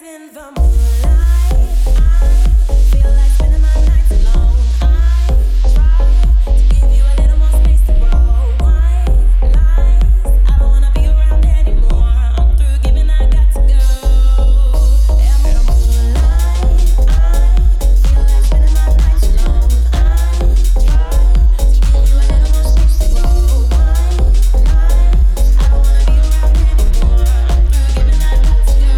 in the moonlight. I feel like spending my nights alone. I try to give you a little more space to grow. White lies, I don't wanna be around anymore. I'm through giving, I got to go. In the moonlight, I feel like spending my nights alone. I try to give you a little more space to grow. White lies, I don't wanna be around anymore. I'm through giving, I got to go.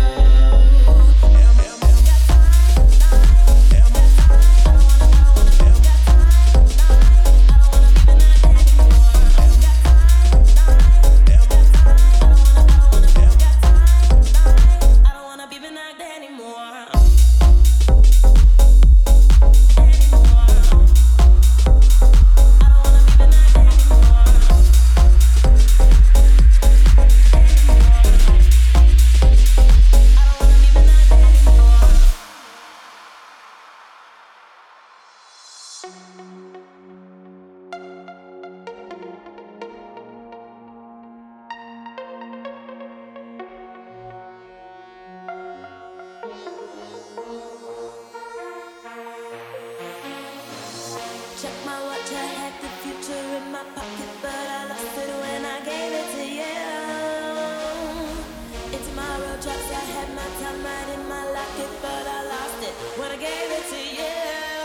Check my watch, I had the future in my pocket, but I lost it when I gave it to you. It's tomorrow drops, I had my time right in my locket, but I lost it when I gave it to you.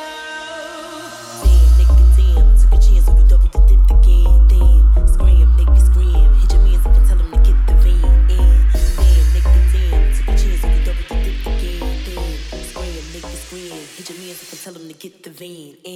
Damn, nigga, damn, took a chance on you, doubled and dipped again. Damn, scream, nigga, scream, hit your mans up and tell him to get the vein in. Damn, nigga, damn, took a chance on you, doubled and dipped again. Damn, scream, nigga, scream, hit your mans up and tell him to get the vein in.